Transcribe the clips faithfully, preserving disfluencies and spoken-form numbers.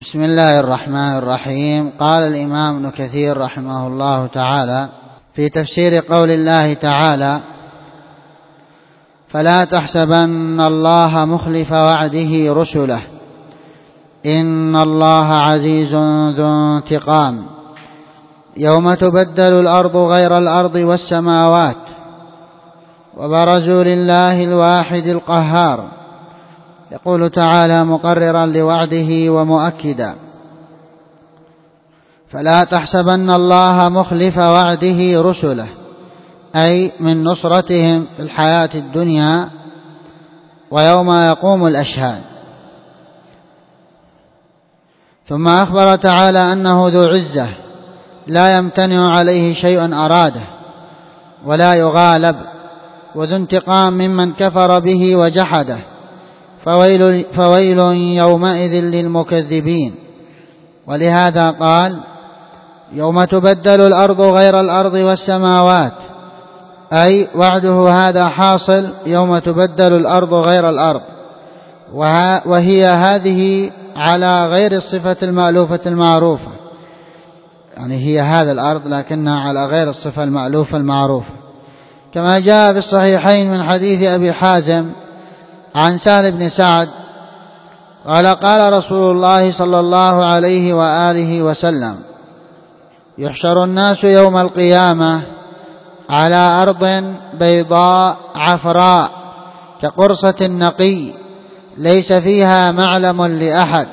بسم الله الرحمن الرحيم. قال الإمام ابن كثير رحمه الله تعالى في تفسير قول الله تعالى: فلا تحسبن الله مخلف وعده رسله إن الله عزيز ذو انتقام يوم تبدل الأرض غير الأرض والسماوات وبرزوا لله الواحد القهار. يقول تعالى مقررا لوعده ومؤكدا: فلا تحسبن الله مخلف وعده رسله، أي من نصرتهم في الحياة الدنيا ويوم يقوم الأشهاد. ثم أخبر تعالى أنه ذو عزة لا يمتنع عليه شيء أراده ولا يغالب، وذو انتقام ممن كفر به وجحده، فويل, فويل يومئذ للمكذبين. ولهذا قال: يوم تبدل الأرض غير الأرض والسماوات، أي وعده هذا حاصل يوم تبدل الأرض غير الأرض، وهي هذه على غير الصفة المألوفة المعروفة، يعني هي هذا الأرض لكنها على غير الصفة المألوفة المعروفة، كما جاء في الصحيحين من حديث أبي حازم عن سهل بن سعد قال: قال رسول الله صلى الله عليه وآله وسلم: يحشر الناس يوم القيامة على أرض بيضاء عفراء كقرصة النقي ليس فيها معلم لأحد.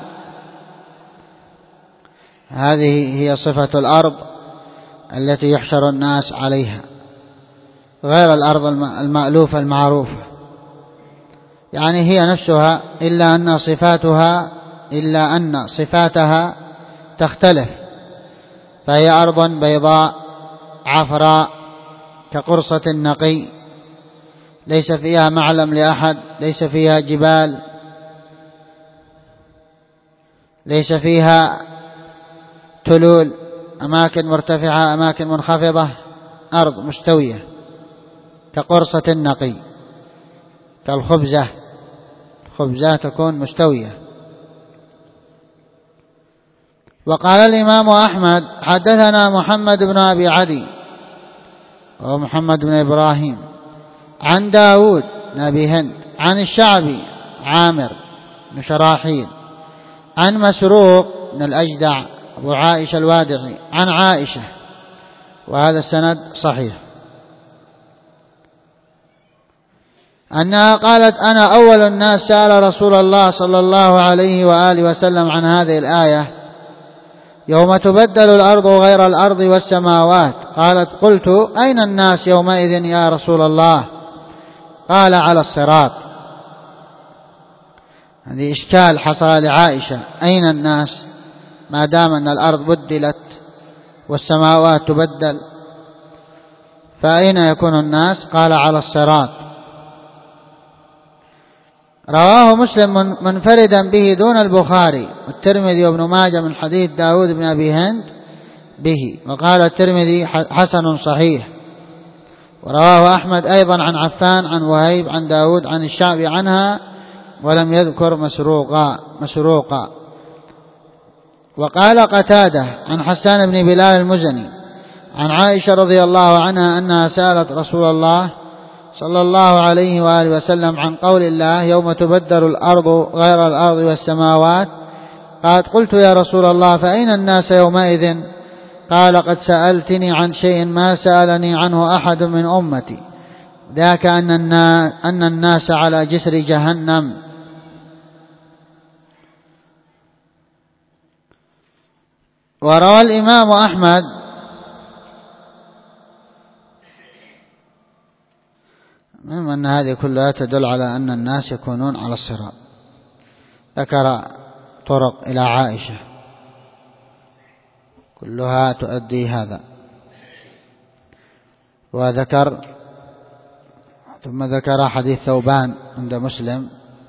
هذه هي صفة الأرض التي يحشر الناس عليها، غير الأرض المألوفة المعروفة، يعني هي نفسها إلا أن صفاتها إلا أن صفاتها تختلف، فهي أرض بيضاء عفراء كقرصة النقي ليس فيها معلم لأحد، ليس فيها جبال، ليس فيها تلول، أماكن مرتفعة أماكن منخفضة، أرض مستوية كقرصة النقي، كالخبزة، الخبزة تكون مستوية. وقال الإمام أحمد: حدثنا محمد بن أبي عدي وهو محمد بن إبراهيم عن داود بن أبي هند عن الشعبي عامر بن شراحيل عن مسروق بن الأجدع أبو عائشة الوادعي عن عائشة، وهذا السند صحيح، أنها قالت: أنا أول الناس سأل رسول الله صلى الله عليه وآله وسلم عن هذه الآية: يوم تبدل الأرض غير الأرض والسماوات. قالت: قلت: أين الناس يومئذ يا رسول الله؟ قال: على الصراط. هذه إشكال حصل لعائشة: أين الناس ما دام أن الأرض بدلت والسماوات تبدل، فأين يكون الناس؟ قال: على الصراط. رواه مسلم منفردا به دون البخاري والترمذي وابن ماجه من حديث داود بن أبي هند به، وقال الترمذي حسن صحيح. ورواه أحمد أيضا عن عفان عن وهيب عن داود عن الشعبي عنها ولم يذكر مسروقا مسروقا. وقال قتادة عن حسان بن بلال المزني عن عائشة رضي الله عنها أنها سألت رسول الله صلى الله عليه وآله وسلم عن قول الله: يوم تبدل الأرض غير الأرض والسماوات. قالت: قلت يا رسول الله فأين الناس يومئذ؟ قال: قد سألتني عن شيء ما سألني عنه أحد من أمتي، ذاك أن الناس, أن الناس على جسر جهنم. وروى الإمام أحمد مهم أن هذه كلها تدل على أن الناس يكونون على الصراط. ذكر طرق إلى عائشة كلها تؤدي هذا، وذكر ثم ذكر حديث ثوبان عند مسلم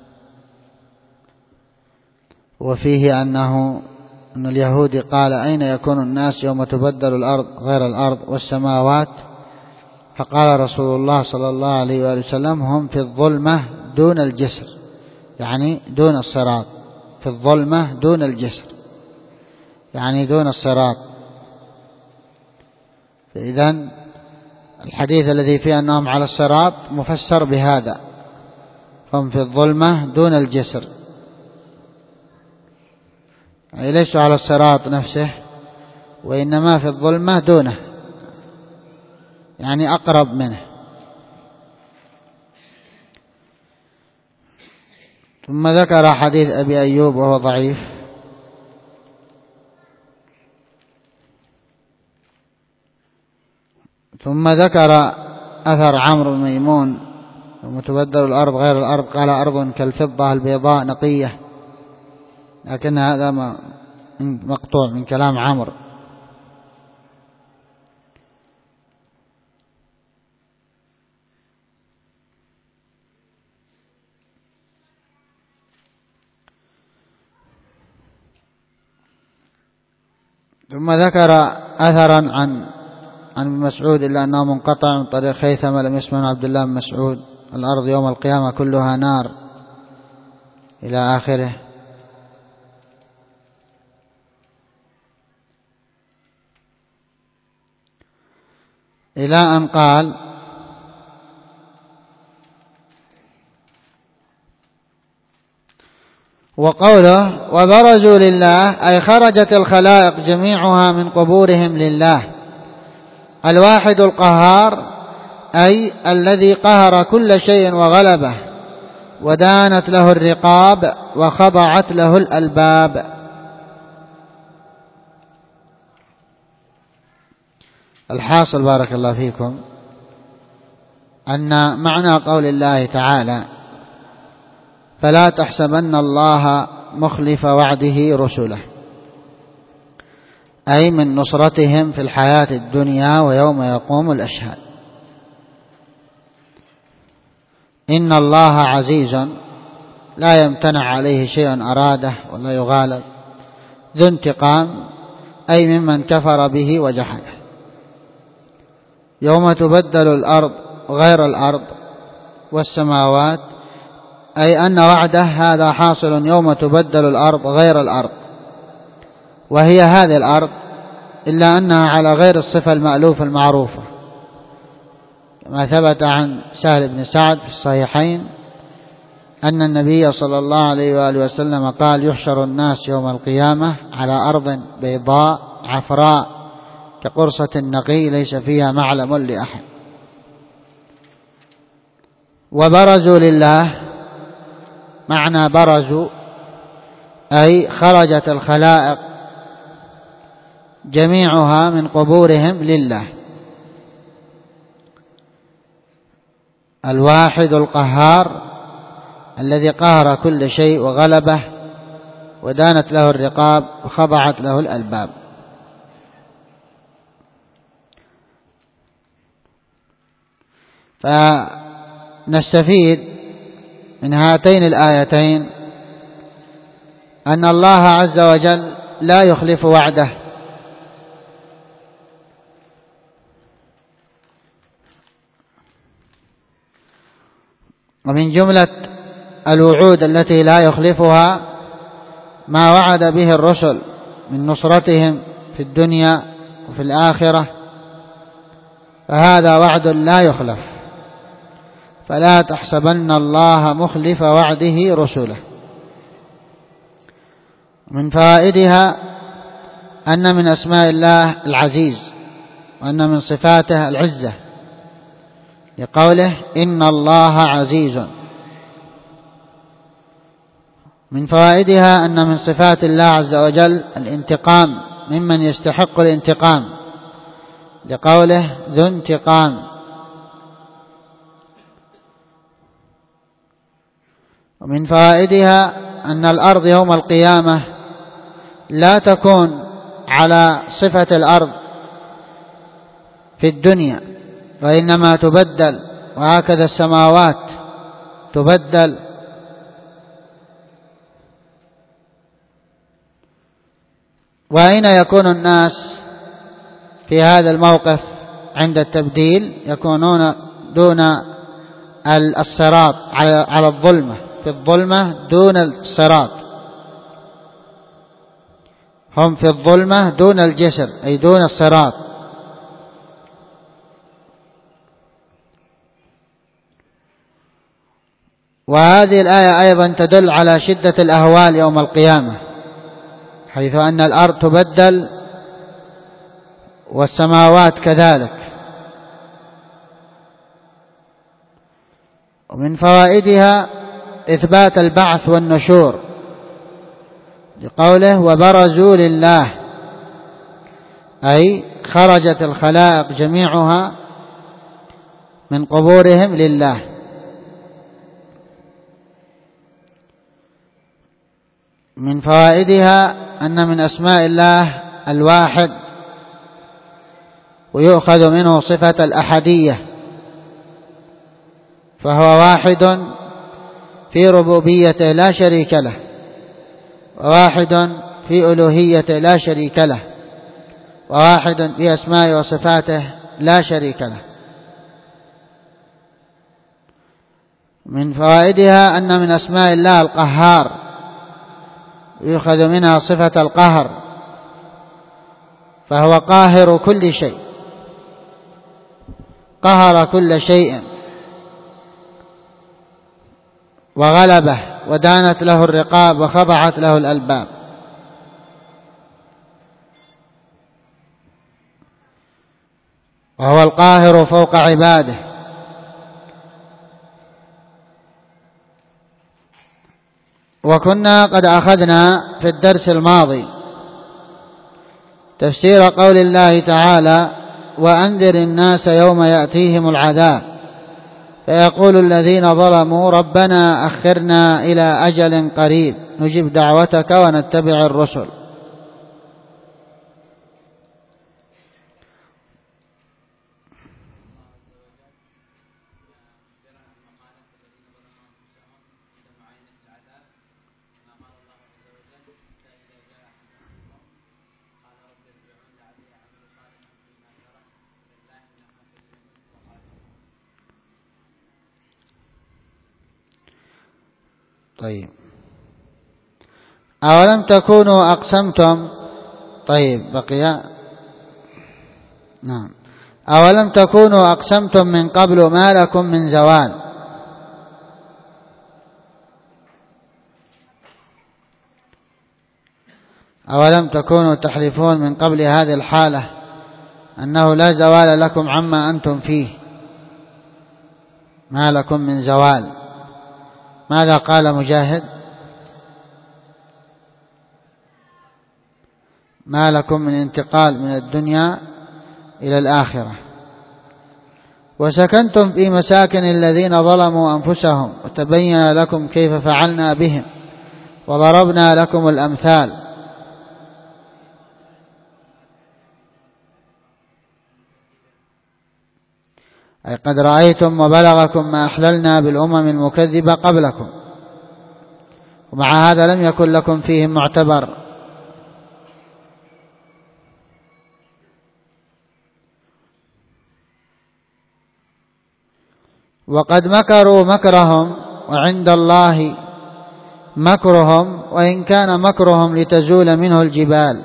وفيه أنه أن اليهودي قال: أين يكون الناس يوم تبدل الأرض غير الأرض والسماوات؟ فقال رسول الله صلى الله عليه وآله وسلم: هم في الظلمة دون الجسر، يعني دون الصراط، في الظلمة دون الجسر. يعني دون الصراط. فإذن الحديث الذي فيه أنهم على الصراط مفسر بهذا، هم في الظلمة دون الجسر، يعني ليسوا على الصراط نفسه، وإنما في الظلمة دونه، يعني أقرب منه. ثم ذكر حديث أبي أيوب وهو ضعيف. ثم ذكر أثر عمرو بن ميمون يوم تبدل الأرض غير الأرض قال أرض كالفضة البيضاء نقية، لكن هذا مقطوع من كلام عمرو. ثم ذكر أثرا عن عن ابن مسعود إلا أنه منقطع من طريق خيثمة لم يسمع من عبد الله بن مسعود الأرض يوم القيامة كلها نار إلى آخره. إلى أن قال وقوله وبرزوا لله أي خرجت الخلائق جميعها من قبورهم لله الواحد القهار، أي الذي قهر كل شيء وغلبه ودانت له الرقاب وخضعت له الألباب. الحاصل بارك الله فيكم أن معنى قول الله تعالى فلا تحسبن الله مخلف وعده رسله، أي من نصرتهم في الحياة الدنيا ويوم يقوم الأشهاد. إن الله عزيز لا يمتنع عليه شيء أراده ولا يغالب، ذو انتقام أي ممن كفر به وجحده. يوم تبدل الأرض غير الأرض والسماوات، أي أن وعده هذا حاصل يوم تبدل الأرض غير الأرض، وهي هذه الأرض إلا أنها على غير الصفة المألوفة المعروفة، كما ثبت عن سهل بن سعد في الصحيحين أن النبي صلى الله عليه وآله وسلم قال يحشر الناس يوم القيامة على أرض بيضاء عفراء كقرصة النقي ليس فيها معلم لأحد. وبرزوا لله معنى برزوا أي خرجت الخلائق جميعها من قبورهم لله الواحد القهار الذي قهر كل شيء وغلبه ودانت له الرقاب وخضعت له الألباب. فنستفيد من هاتين الآيتين أن الله عز وجل لا يخلف وعده، ومن جملة الوعود التي لا يخلفها ما وعد به الرسل من نصرتهم في الدنيا وفي الآخرة، فهذا وعد لا يخلف. فلا تحسبن الله مخلف وعده رسله. من فوائدها أن من أسماء الله العزيز، وأن من صفاته العزة لقوله إن الله عزيز. من فوائدها أن من صفات الله عز وجل الانتقام ممن يستحق الانتقام لقوله ذو انتقام. ومن فوائدها أن الأرض يوم القيامة لا تكون على صفة الأرض في الدنيا، وإنما تبدل، وهكذا السماوات تبدل. وأين يكون الناس في هذا الموقف عند التبديل؟ يكونون دون الصراط، على الظلمة، في الظلمة دون الصراط. هم في الظلمة دون الجسر أي دون الصراط. وهذه الآية أيضا تدل على شدة الأهوال يوم القيامة، حيث أن الأرض تبدل والسماوات كذلك. ومن فوائدها إثبات البعث والنشور، لقوله وبرزوا لله، أي خرجت الخلائق جميعها من قبورهم لله. من فوائدها أن من أسماء الله الواحد، ويؤخذ منه صفة الأحدية، فهو واحد في ربوبيته لا شريك له، وواحد في ألوهيته لا شريك له، وواحد في أسماء وصفاته لا شريك له. من فوائدها أن من أسماء الله القهار، يؤخذ منها صفة القهر، فهو قاهر كل شيء، قهر كل شيء وغلبه، ودانت له الرقاب وخضعت له الألباب. وهو القاهر فوق عباده. وكنا قد أخذنا في الدرس الماضي تفسير قول الله تعالى وأنذر الناس يوم يأتيهم العذاب فيقول الذين ظلموا ربنا أخرنا إلى أجل قريب نجب دعوتك ونتبع الرسل. طيب أولم تكونوا أقسمتم. طيب بقي نعم أولم تكونوا أقسمتم من قبل ما لكم من زوال. أولم تكونوا تحلفون من قبل هذه الحالة أنه لا زوال لكم عما أنتم فيه، ما لكم من زوال. ماذا قال مجاهد؟ ما لكم من انتقال من الدنيا إلى الآخرة. وسكنتم في مساكن الذين ظلموا أنفسهم وتبين لكم كيف فعلنا بهم وضربنا لكم الأمثال. أي قد رأيتم وبلغكم ما أحللنا بالأمم المكذبة قبلكم، ومع هذا لم يكن لكم فيهم معتبر. وقد مكروا مكرهم وعند الله مكرهم وإن كان مكرهم لتزول منه الجبال.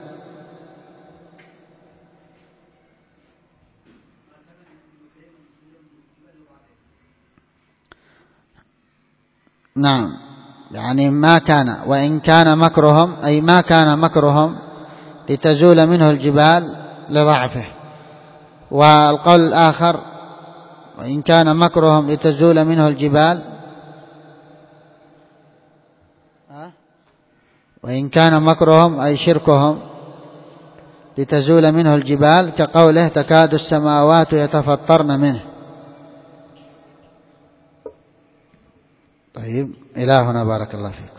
نعم يعني ما كان، وإن كان مكرهم أي ما كان مكرهم لتزول منه الجبال لضعفه. والقول الآخر وإن كان مكرهم لتزول منه الجبال، وإن كان مكرهم أي شركهم لتزول منه الجبال، كقوله تكاد السماوات يتفطرن منه. طيب إلى هنا بارك الله فيك.